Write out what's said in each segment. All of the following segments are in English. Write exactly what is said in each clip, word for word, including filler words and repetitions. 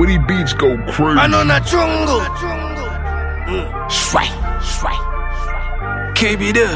Woody Beats go crazy. Anona chungu. Shwai, shwai. K B there.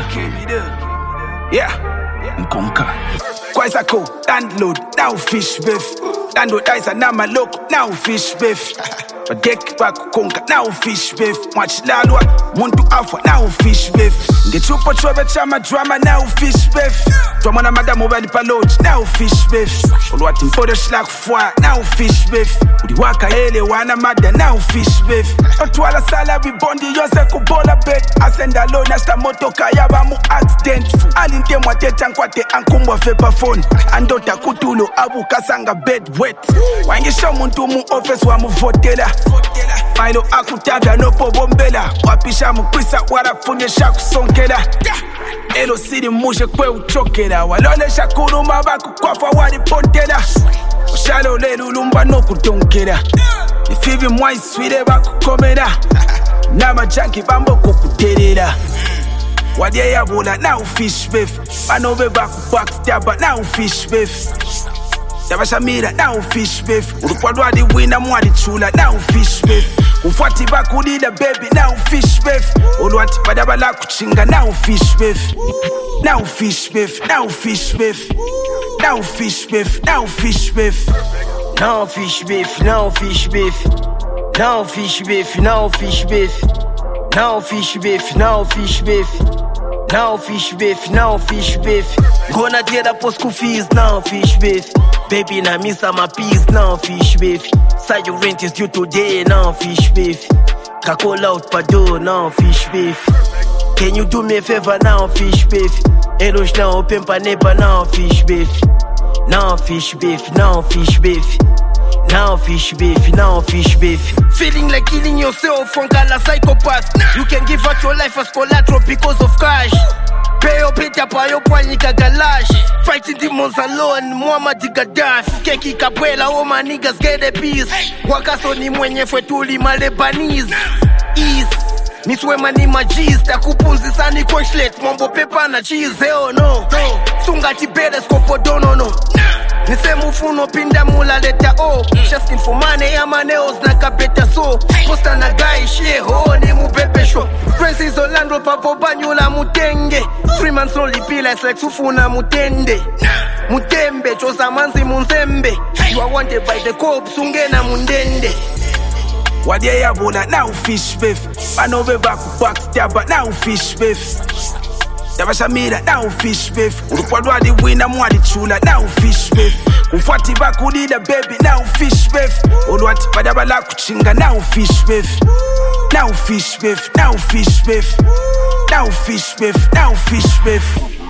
Yeah. Nkonka. Quite a cool. Download now fish beef. Download dice and now my look now fish beef. But deck back konka now fish beef. Watch lalwa muntu alpha now fish beef. Get you put trouble chama drama now fish beef. Drama na madam mobile palot now fish beef. What in photo slack fire now fish beef. Udi waka hele wana mada now fish beef. Otwala sala bi bondi yose kubola bet. Asenda alone hasta moto kaya ba mu accident. Alinte mwateta nkwate ankumbwa fepa phone. Andota kutulo abu kasanga bed wet. Wangisha muntu mu office wa mu votela. Mailo akutabya no pobombela. Wapisha mukwisa warafunyesha kusonkela. Elo siri muje kwe uchokela. Walolesha kuruma baku kwafa walipontela. Oshalo lelu lumba no kutonkela. Ifibi mwai swile baku komela. Nama janki bambo kukutelela. Wadye yabola now fish beef. Manobe baku backstabba now fish beef. Tabashamira now fish beef. Urukwadwa di wina mwadi chula now fish beef. Umfati bakulida baby now fish beef. Ulwati badabala kuchinga now fish beef. Now fish beef, now fish beef. Now fish beef, now fish beef. Now fish beef, now fish beef. Now fish beef, now fish beef. Now fish beef, now fish beef. Now fish beef, now fish beef. Gonna get up for school fees, now fish beef. Baby, na miss my peace, now fish beef. Side your rent is due today, now fish beef. Kakol out pado, now fish beef. Can you do me a favor, now fish beef? Elosh now open pa neighbor, now fish beef. Now fish beef, now fish beef. Now fish beef, now fish beef. Feeling like killing yourself, funkala psychopath. You can give up your life as collateral because of cash. Pay your pita pa yo pwanika galash. Fighting demons alone, Muhammad Gaddafi. Keki kapwela, all my niggas get a piece. Wakaso ni mwenye fwetuli malebanese. East, miswe mani majis. Takupunzi sani konshlet, mambo pepa na cheese. Hell no, sungati bede skopo dono no. Nise mufuno pinda mula leta o. Shaskin for money ya maneos na kapeta so. Posta na guy shie ho ni mupepe show. Francis Orlando papo banyula mutenge. Three months only pila it's like sufuna mutende. Mutembe chosa manzi munsembe. You are wanted by the cops unge na mundende. Wadye yabola now fish beef. Manobe baku backstabba now fish beef. Tabashamira now fish beef. Urukwadwa di wina mwadi chula now fish beef. Umfati bakulida baby now fish beef. Ulwati badabala kuchinga now fish beef. Now fish beef, now fish beef. Now fish beef, now fish beef.